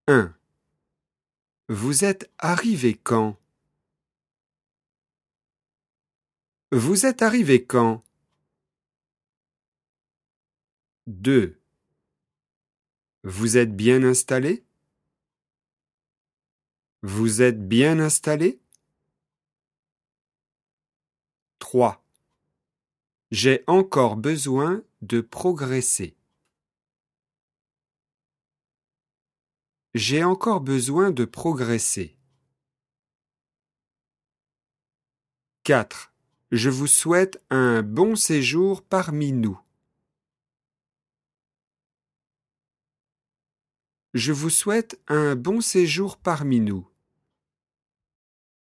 1. Vous êtes arrivé quand? Vous êtes arrivé quand? 2. Vous êtes bien installé? Vous êtes bien installé? 3. J'ai encore besoin de progresser. J'ai encore besoin de progresser. 4. Je vous souhaite un bon séjour parmi nous. Je vous souhaite un bon séjour parmi nous.